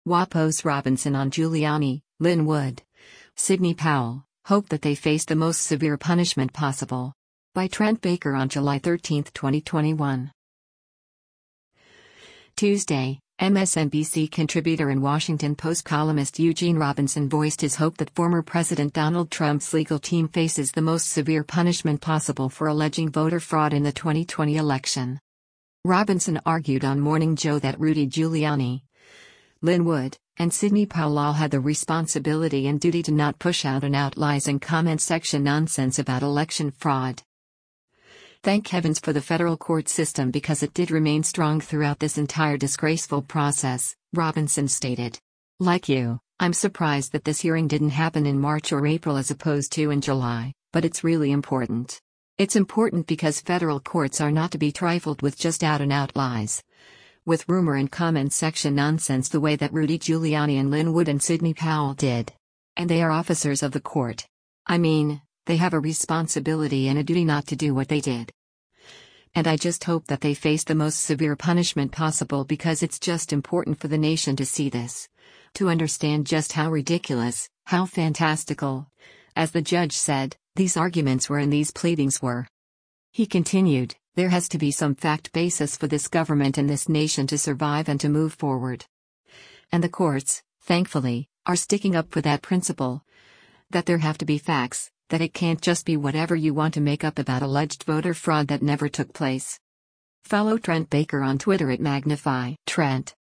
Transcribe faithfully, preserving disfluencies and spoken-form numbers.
WAPO's Robinson on Giuliani, Lin Wood, Sidney Powell, hope that they face the most severe punishment possible. By Trent Baker on July thirteenth, twenty twenty-one. Tuesday, M S N B C contributor and Washington Post columnist Eugene Robinson voiced his hope that former President Donald Trump's legal team faces the most severe punishment possible for alleging voter fraud in the twenty twenty election. Robinson argued on Morning Joe that Rudy Giuliani, Lin Wood, and Sidney Powell all had the responsibility and duty to not push out-and-out lies and comment section nonsense about election fraud. Thank heavens for the federal court system because it did remain strong throughout this entire disgraceful process, Robinson stated. Like you, I'm surprised that this hearing didn't happen in March or April as opposed to in July, but it's really important. It's important because federal courts are not to be trifled with just out-and-out lies, with rumor and comment section nonsense the way that Rudy Giuliani and Lin Wood and Sidney Powell did. And they are officers of the court. I mean, they have a responsibility and a duty not to do what they did. And I just hope that they face the most severe punishment possible because it's just important for the nation to see this. To understand just how ridiculous, how fantastical, as the judge said, these arguments were and these pleadings were. He continued, there has to be some fact basis for this government and this nation to survive and to move forward. And the courts, thankfully, are sticking up for that principle. That there have to be facts, that it can't just be whatever you want to make up about alleged voter fraud that never took place. Follow Trent Baker on Twitter at Magnify Trent.